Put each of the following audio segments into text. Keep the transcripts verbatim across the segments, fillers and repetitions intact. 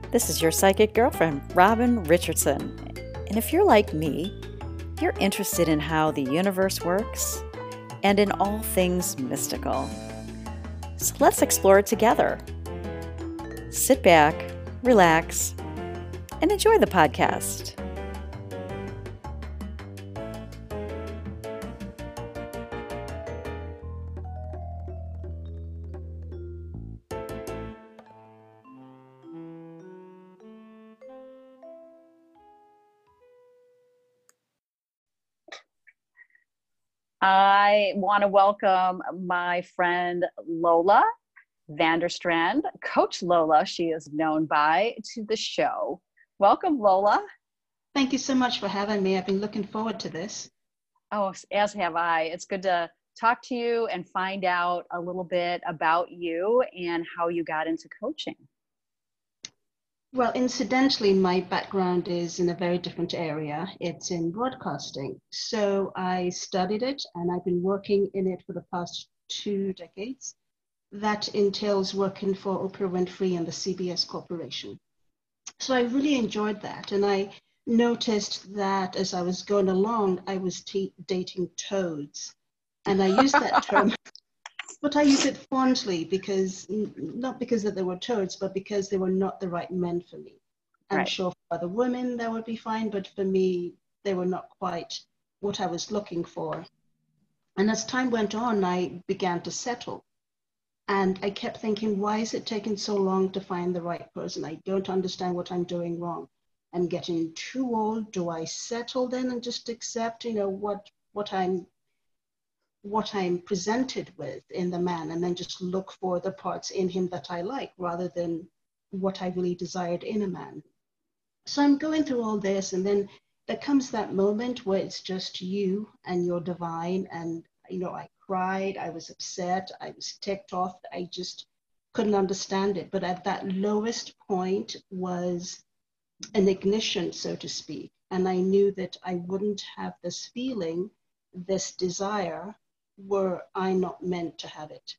This is your psychic girlfriend, Robin Richardson. And if you're like me, you're interested in how the universe works and in all things mystical. So let's explore it together. Sit back, relax, and enjoy the podcast. I want to welcome my friend Lola Vanderstrand, Coach Lola, she is known by, to the show. Welcome, Lola. Thank you so much for having me. I've been looking forward to this. Oh, as have I. It's good to talk to you and find out a little bit about you and how you got into coaching. Well, incidentally, my background is in a very different area. It's in broadcasting. So I studied it and I've been working in it for the past two decades. That entails working for Oprah Winfrey and the C B S Corporation. So I really enjoyed that. And I noticed that as I was going along, I was t- dating toads. And I used that term, but I use it fondly because, not because that they were toads, but because they were not the right men for me. I'm Right. sure for other women that would be fine, but for me, they were not quite what I was looking for. And as time went on, I began to settle. And I kept thinking, why is it taking so long to find the right person? I don't understand what I'm doing wrong. I'm getting too old. Do I settle then and just accept, you know, what what I'm what I'm presented with in the man, and then just look for the parts in him that I like rather than what I really desired in a man? So I'm going through all this, and then there comes that moment where it's just you and your divine. And, you know, I cried, I was upset, I was ticked off. I just couldn't understand it. But at that lowest point was an ignition, so to speak. And I knew that I wouldn't have this feeling, this desire, were I not meant to have it.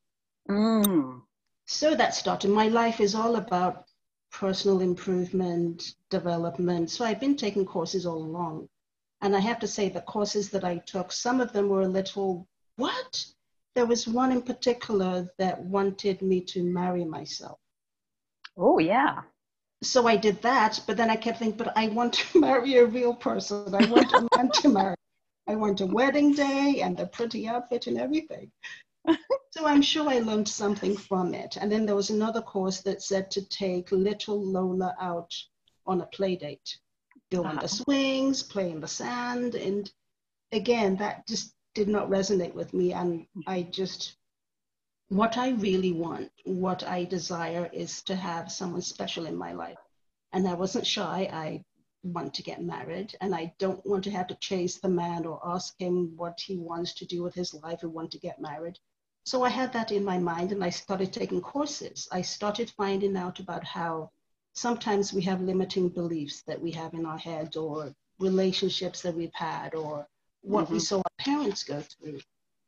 Mm. So that started. My life is all about personal improvement, development. So I've been taking courses all along. And I have to say the courses that I took, some of them were a little, what? There was one in particular that wanted me to marry myself. Oh, yeah. So I did that, but then I kept thinking, but I want to marry a real person. I want a man to marry. I want a wedding day and the pretty outfit and everything. So I'm sure I learned something from it. And then there was another course that said to take little Lola out on a play date. Go on the swings, play in the sand. And again, that just did not resonate with me. And I just, what I really want, what I desire is to have someone special in my life. And I wasn't shy. I want to get married, and I don't want to have to chase the man or ask him what he wants to do with his life and want to get married. So I had that in my mind, and I started taking courses. I started finding out about how sometimes we have limiting beliefs that we have in our head, or relationships that we've had, or what mm-hmm. we saw our parents go through.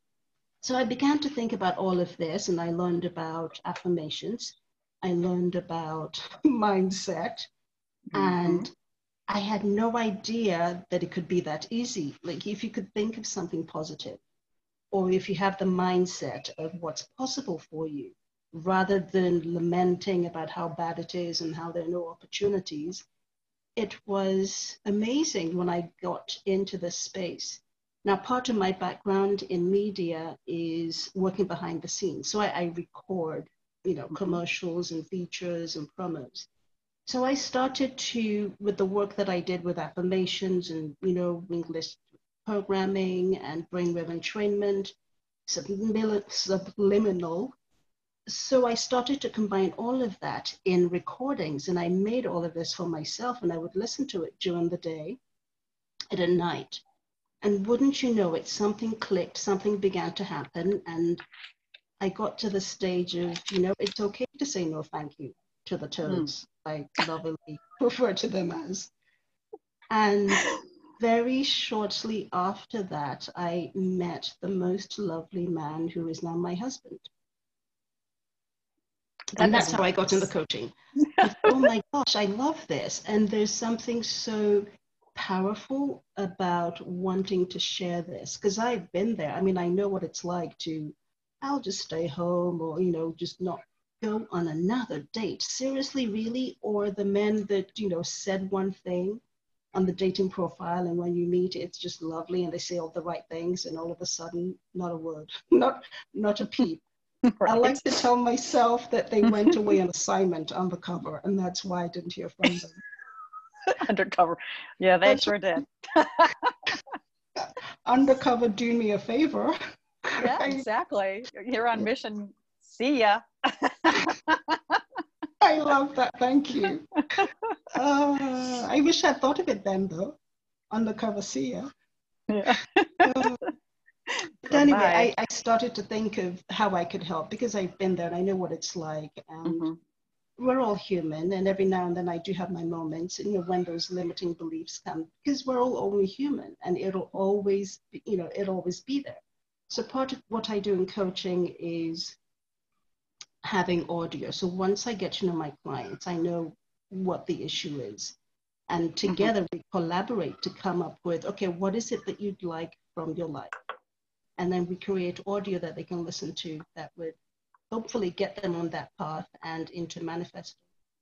So I began to think about all of this, and I learned about affirmations. I learned about mindset, mm-hmm. and I had no idea that it could be that easy. Like if you could think of something positive, or if you have the mindset of what's possible for you, rather than lamenting about how bad it is and how there are no opportunities, it was amazing when I got into this space. Now, part of my background in media is working behind the scenes. So I, I record, you know, mm-hmm. commercials and features and promos. So I started to, with the work that I did with affirmations and, you know, English programming and brainwave entrainment, subliminal. So I started to combine all of that in recordings, and I made all of this for myself, and I would listen to it during the day and at night. And wouldn't you know it, something clicked, something began to happen, and I got to the stage of, you know, it's okay to say no thank you to the toads. Mm. I lovingly refer to them as. And very shortly after that, I met the most lovely man who is now my husband. That And that's is how I got into coaching. I thought, oh my gosh, I love this. And there's something so powerful about wanting to share this, because I've been there. I mean, I know what it's like to, I'll just stay home, or, you know, just not go on another date. Seriously, really? Or the men that, you know, said one thing on the dating profile, and when you meet, it's just lovely and they say all the right things, and all of a sudden, not a word, not not a peep. right. I like to tell myself that they went away on assignment undercover, and that's why I didn't hear from them. Undercover. Yeah, they That's sure did. undercover, do me a favor. Yeah, Right? exactly. You're on mission. See ya. I love that. Thank you. Uh, I wish I'd thought of it then, though. Undercover, see ya. Yeah. Uh, but anyway, I, I started to think of how I could help, because I've been there and I know what it's like. And Mm-hmm. we're all human, and every now and then I do have my moments, you know, when those limiting beliefs come, because we're all only human, and it'll always be, you know, it'll always be there. So part of what I do in coaching is having audio. So once I get to know my clients, I know what the issue is. And together mm-hmm. we collaborate to come up with, okay, what is it that you'd like from your life? And then we create audio that they can listen to that would hopefully get them on that path and into manifesting.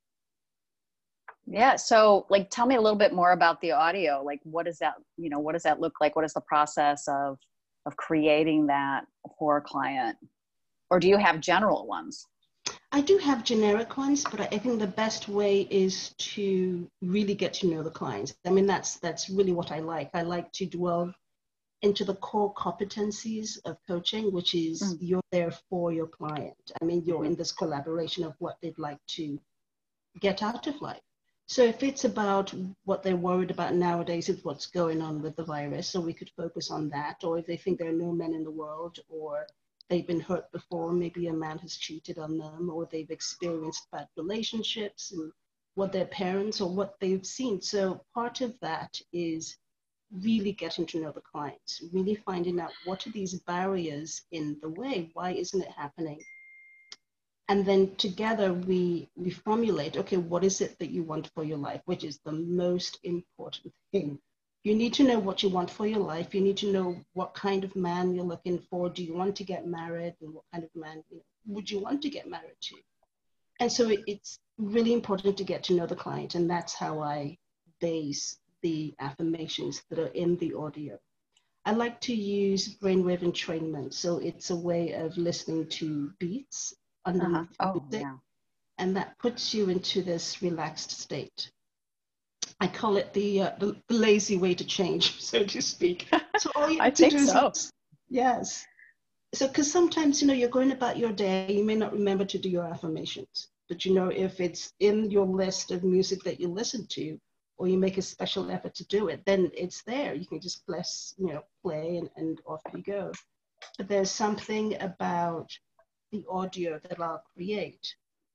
Yeah. So like, tell me a little bit more about the audio. Like, what does that, you know, what does that look like? What is the process of, of creating that for a client? Or do you have general ones? I do have generic ones, but I think the best way is to really get to know the clients. I mean, that's, that's really what I like. I like to dwell into the core competencies of coaching, which is mm. you're there for your client. I mean, you're mm-hmm. in this collaboration of what they'd like to get out of life. So if it's about what they're worried about nowadays, is what's going on with the virus, so we could focus on that. Or if they think there are no men in the world, or they've been hurt before, maybe a man has cheated on them, or they've experienced bad relationships, and what their parents or what they've seen. So part of that is really getting to know the clients, really finding out what are these barriers in the way, why isn't it happening? And then together we, we formulate, okay, what is it that you want for your life, which is the most important thing. You need to know what you want for your life. You need to know what kind of man you're looking for. Do you want to get married? And what kind of man you know, would you want to get married to? And so it, it's really important to get to know the client. And that's how I base the affirmations that are in the audio. I like to use brainwave entrainment. So it's a way of listening to beats underneath uh-huh. the oh, music, yeah. and that puts you into this relaxed state. I call it the, uh, the, the lazy way to change, so to speak. So all you have I to think do so. is, yes. So, because sometimes, you know, you're going about your day, you may not remember to do your affirmations, but you know, if it's in your list of music that you listen to, or you make a special effort to do it, then it's there. You can just press, you know, play and, and off you go. But there's something about the audio that I'll create,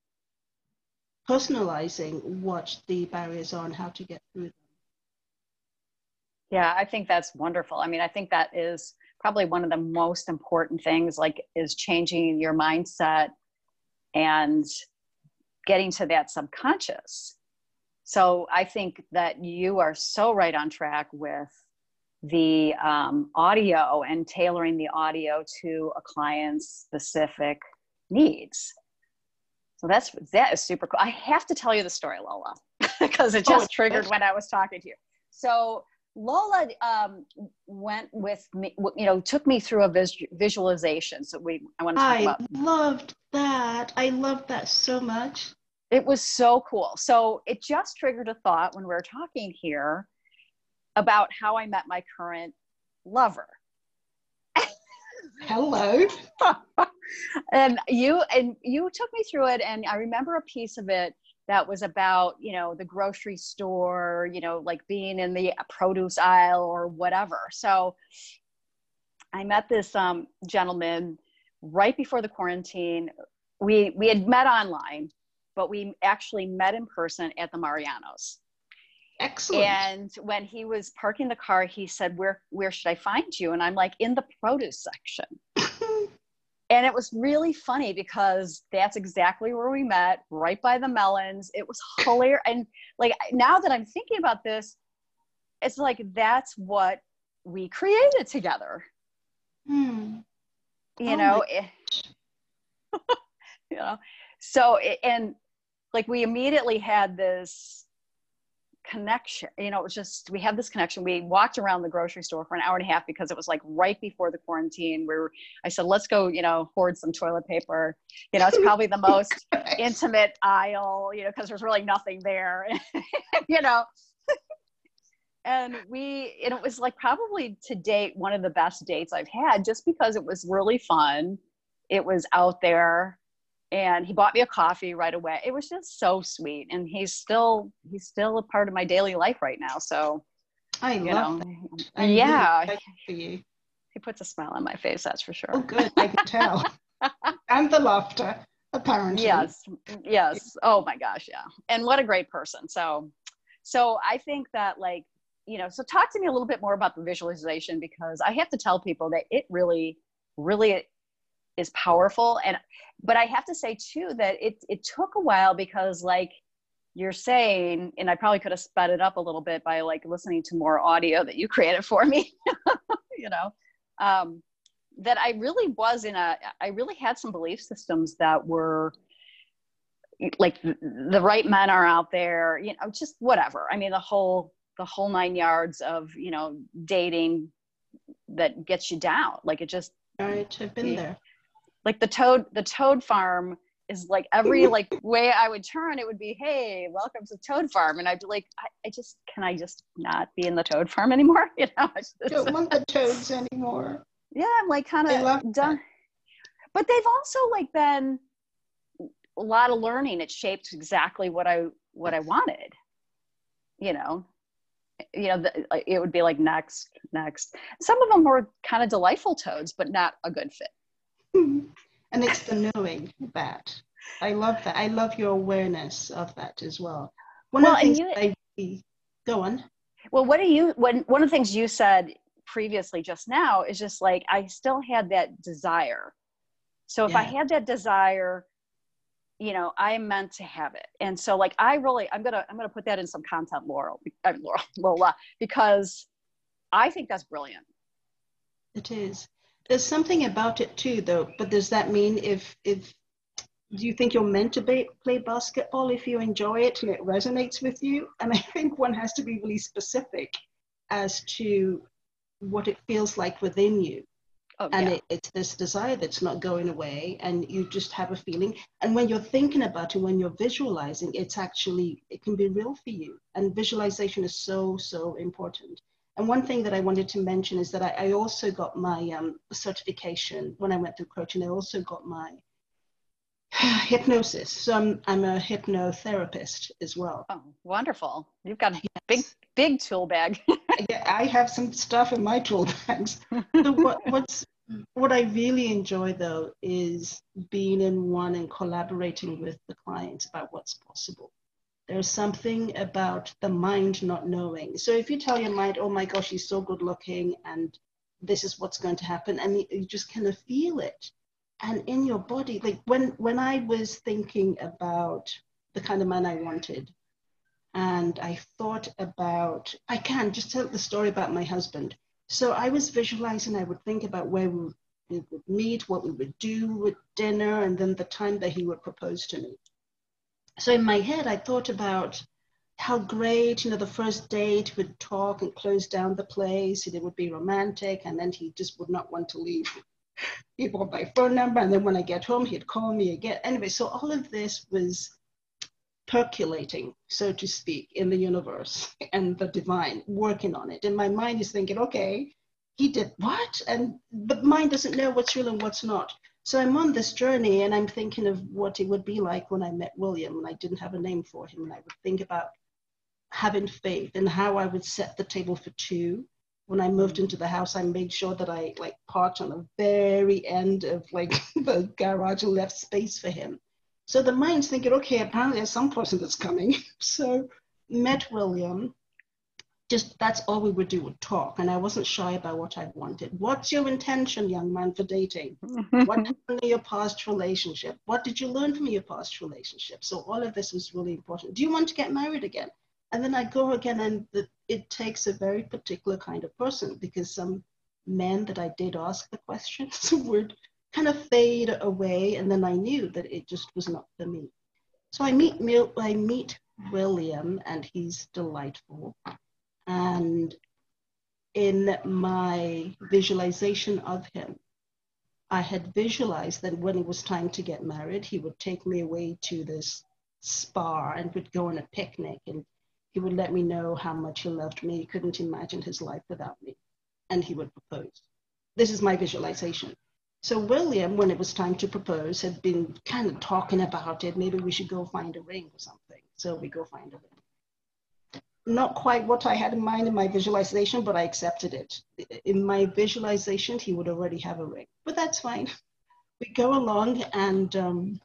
personalizing what the barriers are and how to get through them. Yeah, I think that's wonderful. I mean, I think that is probably one of the most important things, like, is changing your mindset and getting to that subconscious. So I think that you are so right on track with the um, audio and tailoring the audio to a client's specific needs. So that's, that is super cool. I have to tell you the story, Lola, because it just oh, triggered when I was talking to you. So Lola um, went with me, you know, took me through a vis- visualization. So we, I want to talk I about. I loved that. I loved that so much. It was so cool. So it just triggered a thought when we were talking here about how I met my current lover. Hello. and you and you took me through it, and I remember a piece of it that was about, you know, the grocery store, you know, like being in the produce aisle or whatever. So I met this um, gentleman right before the quarantine. We we had met online, but we actually met in person at the Mariano's. Excellent. And when he was parking the car, he said, where, where should I find you? And I'm like, in the produce section. and it was really funny because that's exactly where we met, right by the melons. It was hilarious. And like, now that I'm thinking about this, it's like, that's what we created together. Hmm. You Oh know, it, you know, so, it, and like, we immediately had this connection, you know, it was just, we had this connection. We walked around the grocery store for an hour and a half because it was like right before the quarantine, where I said, let's go, you know, hoard some toilet paper. You know, it's probably the most intimate aisle, you know, because there's really nothing there, you know. And we, and it was like probably to date one of the best dates I've had, just because it was really fun. It was out there, and he bought me a coffee right away. It was just so sweet. And he's still, he's still a part of my daily life right now. So, I you love know, that. I'm yeah, really for you. he puts a smile on my face. That's for sure. Oh, good. I can tell. And the laughter, apparently. Yes. Yes. Oh my gosh. Yeah. And what a great person. So, so I think that, like, you know, so talk to me a little bit more about the visualization, because I have to tell people that it really, really is powerful. And, but I have to say too, that it, it took a while, because like you're saying, and I probably could have sped it up a little bit by like listening to more audio that you created for me, you know, um, that I really was in a, I really had some belief systems that were like, the right men are out there, you know, just whatever. I mean, the whole, the whole nine yards of, you know, dating that gets you down. Like, it just, Right, I've been yeah. there. Like the toad, the Toad Farm is like, every like way I would turn, it would be, hey, welcome to Toad Farm. And I'd be like, I, I just, can I just not be in the Toad Farm anymore? You know, I just, Don't want the toads anymore. yeah, I'm like kind I love of done. that. But they've also like been a lot of learning. It shaped exactly what I, what I wanted, you know. You know, the, it would be like next, next. Some of them were kind of delightful toads, but not a good fit. And it's the knowing that. I love that. I love your awareness of that as well. One Well, of the things and you, that I really, go on. well, what do you, when, one of the things you said previously just now is just like, I still had that desire. So if Yeah. I had that desire, you know, I meant to have it. And so like, I really, I'm going to, I'm going to put that in some content, Laurel, I mean, Laurel, Lola, because I think that's brilliant. It is. There's something about it too, though. But does that mean if, if, do you think you're meant to be, play basketball if you enjoy it and it resonates with you? And I think one has to be really specific as to what it feels like within you. Oh, And yeah. it, it's this desire that's not going away, and you just have a feeling. And when you're thinking about it, when you're visualizing, it's actually, it can be real for you. And visualization is so, so important. And one thing that I wanted to mention is that I, I also got my um, certification when I went through coaching. I also got my hypnosis. So I'm, I'm a hypnotherapist as well. Oh, wonderful. You've got a Yes. big, big tool bag. Yeah, I have some stuff in my tool bags. So what, what's, what I really enjoy, though, is being in one and collaborating with the clients about what's possible. There's something about the mind not knowing. So if you tell your mind, oh my gosh, he's so good looking and this is what's going to happen, and you, you just kind of feel it. And in your body, like when, when I was thinking about the kind of man I wanted, and I thought about, I can just tell the story about my husband. So I was visualizing, I would think about where we would meet, what we would do with dinner, and then the time that he would propose to me. So in my head, I thought about how great, you know, the first date would talk and close down the place, and it would be romantic, and then he just would not want to leave. He'd want my phone number, and then when I get home, he'd call me again. Anyway, so all of this was percolating, so to speak, in the universe and the divine, working on it. And my mind is thinking, okay, he did what? And the mind doesn't know what's real and what's not. So I'm on this journey, and I'm thinking of what it would be like when I met William, and I didn't have a name for him. And I would think about having faith and how I would set the table for two. When I moved into the house, I made sure that I like parked on the very end of like the garage and left space for him. So the mind's thinking, okay, apparently there's some person that's coming. So met William, just that's all we would do, would talk. And I wasn't shy about what I wanted. What's your intention, young man, for dating? What happened in your past relationship? What did you learn from your past relationship? So all of this was really important. Do you want to get married again? And then I go again, and the, it takes a very particular kind of person, because some men that I did ask the questions would kind of fade away, and then I knew that it just was not for me. So I meet I meet William, and he's delightful. And in my visualization of him, I had visualized that when it was time to get married, he would take me away to this spa and would go on a picnic, and he would let me know how much he loved me. He couldn't imagine his life without me, and he would propose. This is my visualization. So William, when it was time to propose, had been kind of talking about it. Maybe we should go find a ring or something. So we go find a ring. Not quite what I had in mind in my visualization, but I accepted it. In my visualization, he would already have a ring, but that's fine. We go along, and um,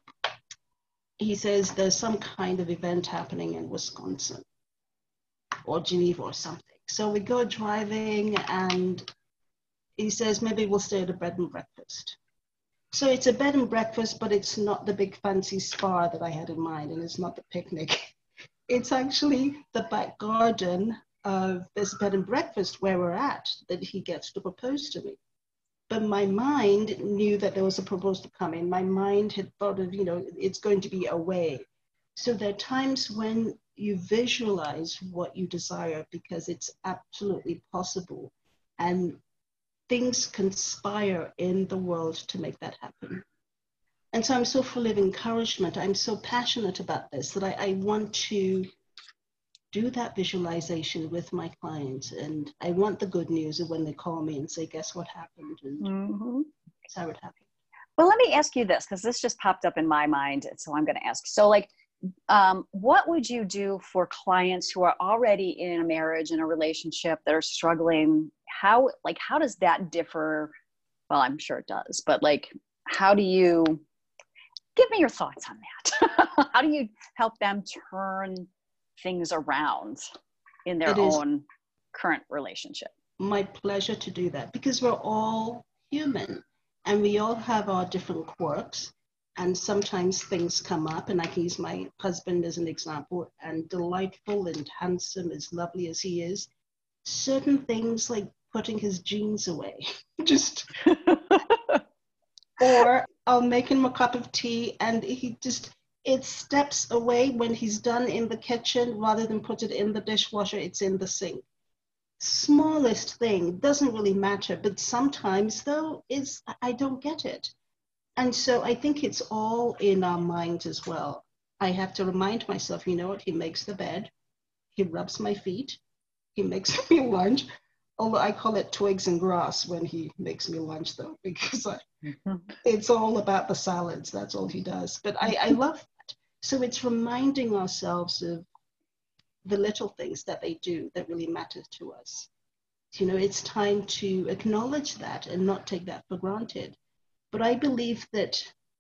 he says there's some kind of event happening in Wisconsin or Geneva or something. So we go driving, and he says, maybe we'll stay at a bed and breakfast. So it's a bed and breakfast, but it's not the big fancy spa that I had in mind, and it's not the picnic. It's actually the back garden of this bed and breakfast where we're at that he gets to propose to me. But my mind knew that there was a proposal to come in. My mind had thought of, you know, it's going to be away. So there are times when you visualize what you desire because it's absolutely possible, and things conspire in the world to make that happen. And so I'm so full of encouragement. I'm so passionate about this that I, I want to do that visualization with my clients. And I want the good news of when they call me and say, guess what happened? And Mm-hmm. that's how it happened. Well, let me ask you this, because this just popped up in my mind. So I'm going to ask. So like, um, what would you do for clients who are already in a marriage, in a relationship, that are struggling? How, like, how does that differ? Well, I'm sure it does, but like, how do you, give me your thoughts on that. How do you help them turn things around in their own current relationship? My pleasure to do that, because we're all human and we all have our different quirks, and sometimes things come up, and I can use my husband as an example, and delightful and handsome, as lovely as he is, certain things like putting his jeans away, just, or I'll make him a cup of tea and he just, it steps away when he's done in the kitchen, rather than put it in the dishwasher, it's in the sink. Smallest thing, doesn't really matter, but sometimes though, is I don't get it. And so I think it's all in our minds as well. I have to remind myself, you know what, he makes the bed, he rubs my feet, he makes me lunch, although I call it twigs and grass when he makes me lunch though, because I, it's all about the salads, that's all he does. But I, I love that. So it's reminding ourselves of the little things that they do that really matter to us. You know, it's time to acknowledge that and not take that for granted. But I believe that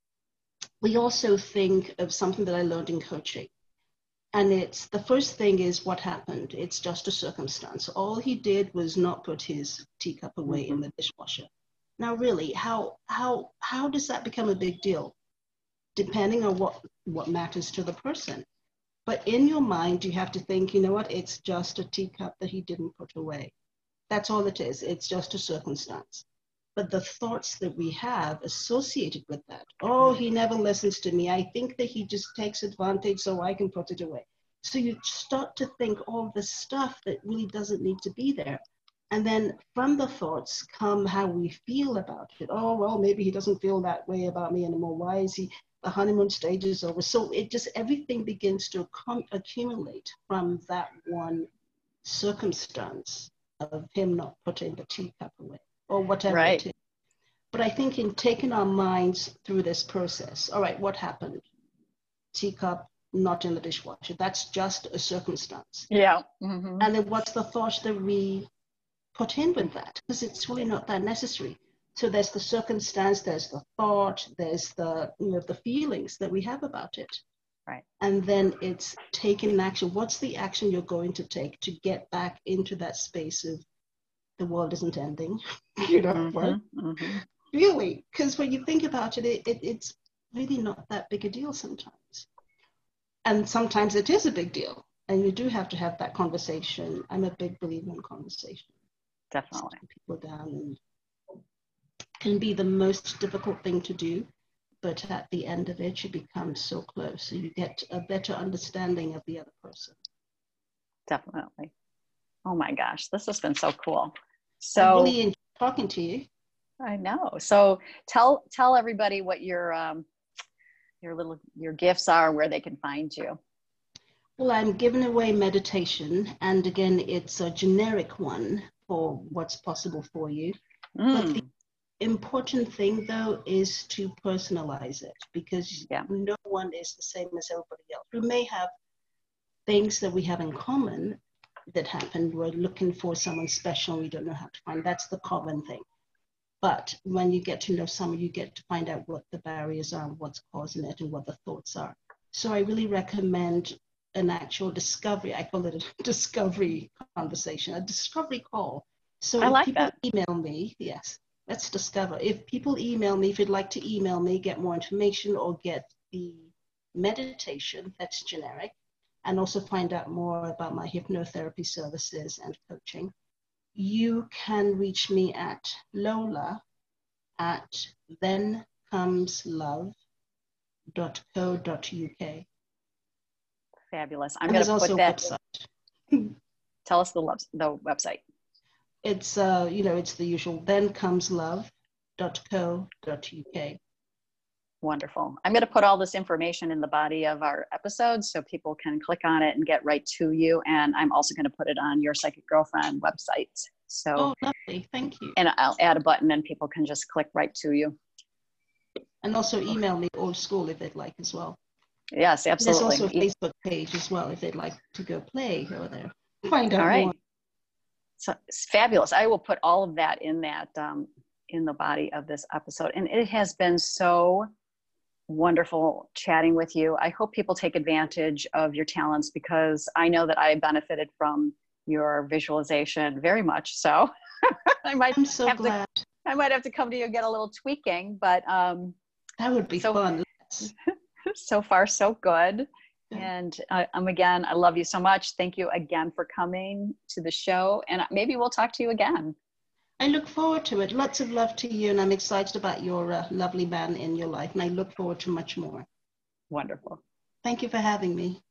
we also think of something that I learned in coaching. And it's, the first thing is what happened. It's just a circumstance. All he did was not put his teacup away mm-hmm. in the dishwasher. Now, really, how, how, how does that become a big deal? Depending on what, what matters to the person. But in your mind, you have to think, you know what, it's just a teacup that he didn't put away. That's all it is. It's just a circumstance. But the thoughts that we have associated with that, oh, he never listens to me. I think that he just takes advantage so I can put it away. So you start to think all this stuff that really doesn't need to be there. And then from the thoughts come how we feel about it. Oh, well, maybe he doesn't feel that way about me anymore. Why is he? The honeymoon stage is over. So it just, everything begins to accumulate from that one circumstance of him not putting the teacup away or whatever right. it is. But I think in taking our minds through this process, all right, what happened? Teacup not in the dishwasher. That's just a circumstance. Yeah. Mm-hmm. And then what's the thought that we put in with that? Because it's really not that necessary. So there's the circumstance, there's the thought, there's the, you know, the feelings that we have about it. Right. And then it's taking action. What's the action you're going to take to get back into that space of the world isn't ending? You know, Mm-hmm, what? mm-hmm. Really? Because when you think about it, it, it, it's really not that big a deal sometimes. And sometimes it is a big deal. And you do have to have that conversation. I'm a big believer in conversation. Definitely. Sitting people down and can be the most difficult thing to do. But at the end of it, you become so close. So you get a better understanding of the other person. Definitely. Oh my gosh, this has been so cool. So I really enjoyed talking to you. I know. So tell tell everybody what your um your little your gifts are, where they can find you. Well, I'm giving away meditation, and again, it's a generic one for what's possible for you. Mm. But the important thing, though, is to personalize it, because yeah. no one is the same as everybody else. We may have things that we have in common that happened. We're looking for someone special, we don't know how to find. That's the common thing. But when you get to know someone, you get to find out what the barriers are, what's causing it, and what the thoughts are. So I really recommend an actual discovery. I call it a discovery conversation, a discovery call. So I if like people that. email me, yes, let's discover. If people email me, if you'd like to email me, get more information or get the meditation, that's generic, and also find out more about my hypnotherapy services and coaching, you can reach me at Lola at then comes love dot co dot uk. Fabulous. I'm And going there's to put also a that. website. Tell us the the website. It's uh, you know, it's the usual then comes love dot co dot uk. Wonderful. I'm going to put all this information in the body of our episode so people can click on it and get right to you. And I'm also going to put it on your Psychic Girlfriend website. So, oh, lovely. Thank you. And I'll add a button and people can just click right to you. And also email me old school if they'd like as well. Yes, absolutely. There's also a Facebook page as well if they'd like to go play over there. Find out all right. more. So it's fabulous. I will put all of that in that um, in the body of this episode. And it has been so wonderful chatting with you. I hope people take advantage of your talents, because I know that I benefited from your visualization very much. So I might I'm so have glad. to, I might have to come to you and get a little tweaking, but um, that would be so, fun. So far, so good. Yeah. And uh, um, again, I love you so much. Thank you again for coming to the show. And maybe we'll talk to you again. I look forward to it. Lots of love to you. And I'm excited about your uh, lovely man in your life. And I look forward to much more. Wonderful. Thank you for having me.